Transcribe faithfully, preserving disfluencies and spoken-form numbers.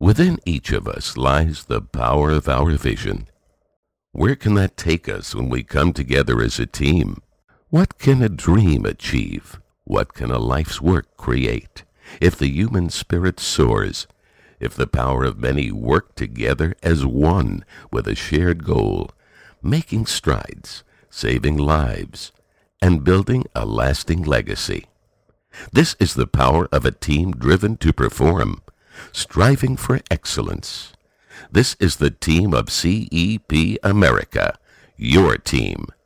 Within each of us lies the power of our vision. Where can that take us when we come together as a team? What can a dream achieve? What can a life's work create? If the human spirit soars, if the power of many work together as one with a shared goal, making strides, saving lives, and building a lasting legacy. This is the power of a team driven to perform, striving for excellence. This is the team of C E P America, your team.